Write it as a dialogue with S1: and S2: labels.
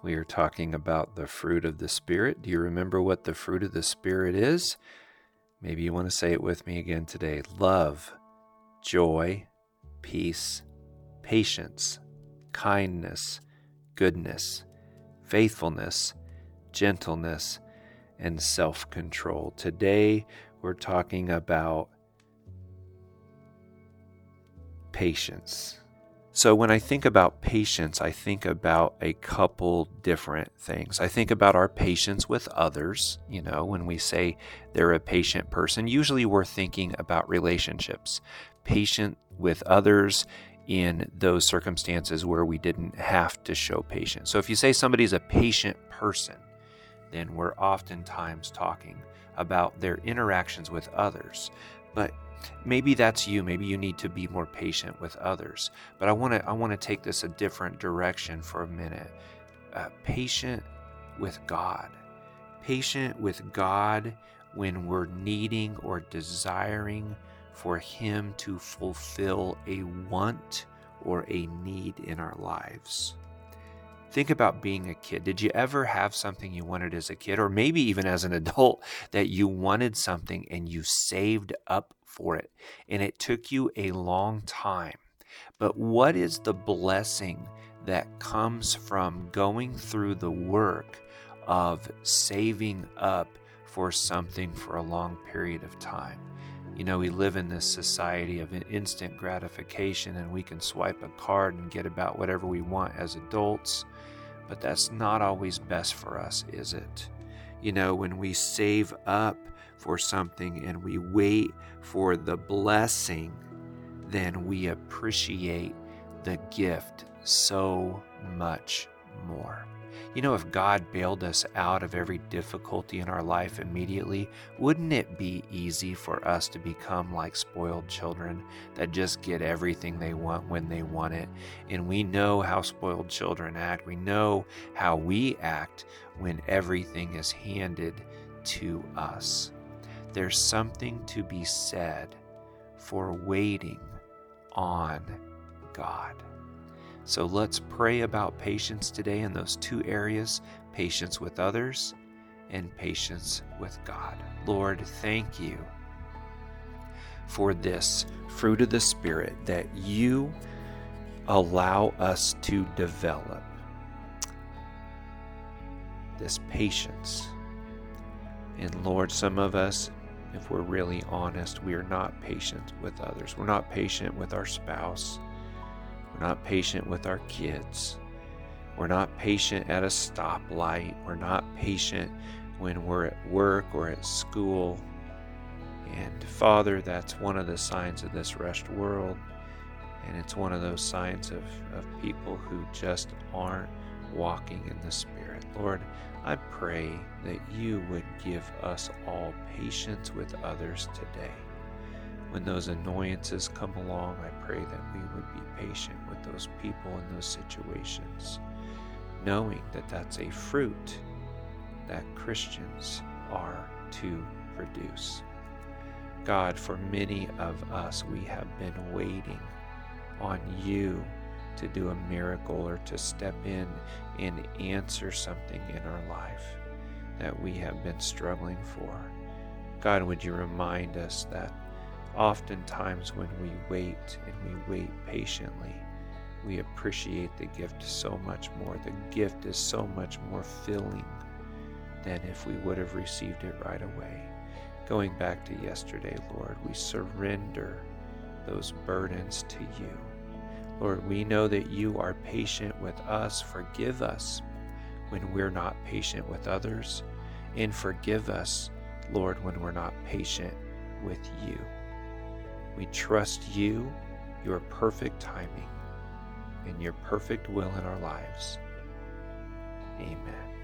S1: We are talking about the fruit of the Spirit. Do you remember what the fruit of the Spirit is? Maybe you want to say it with me again today. Love, joy, peace, patience, kindness, goodness, faithfulness, gentleness, and self-control. Today, we're talking about patience. So when I think about patience, I think about a couple different things. I think about our patience with others. You know, when we say they're a patient person, usually we're thinking about relationships. Patient with others in those circumstances where we didn't have to show patience. So if you say somebody's a patient person, then we're oftentimes talking about their interactions with others. But maybe that's you. Maybe you need to be more patient with others. But I want to take this a different direction for a minute. Patient with God. Patient with God when we're needing or desiring for Him to fulfill a want or a need in our lives. Think about being a kid. Did you ever have something you wanted as a kid, or maybe even as an adult, that you wanted something and you saved up for it, and it took you a long time? But what is the blessing that comes from going through the work of saving up for something for a long period of time? You know, we live in this society of instant gratification, and we can swipe a card and get about whatever we want as adults. But that's not always best for us, is it? You know, when we save up for something and we wait for the blessing, then we appreciate the gift so much more. You know, if God bailed us out of every difficulty in our life immediately, wouldn't it be easy for us to become like spoiled children that just get everything they want when they want it? And we know how spoiled children act. We know how we act when everything is handed to us. There's something to be said for waiting on God. So let's pray about patience today in those two areas, patience with others and patience with God. Lord, thank you for this fruit of the Spirit that you allow us to develop. This patience. And Lord, some of us, if we're really honest, we are not patient with others. We're not patient with our spouse. We're not patient with our kids. We're not patient at a stoplight. We're not patient when we're at work or at school. And Father, that's one of the signs of this rushed world. And it's one of those signs of people who just aren't walking in the Spirit. Lord, I pray that you would give us all patience with others today. When those annoyances come along, I pray that we would be patient with those people in those situations, knowing that that's a fruit that Christians are to produce. God, for many of us, we have been waiting on you to do a miracle or to step in and answer something in our life that we have been struggling for. God, would you remind us that oftentimes when we wait and we wait patiently, we appreciate the gift so much more. The gift is so much more filling than if we would have received it right away. Going back to yesterday, Lord, we surrender those burdens to you. Lord, we know that you are patient with us. Forgive us when we're not patient with others, and forgive us, Lord, when we're not patient with you. We trust you, your perfect timing, and your perfect will in our lives. Amen.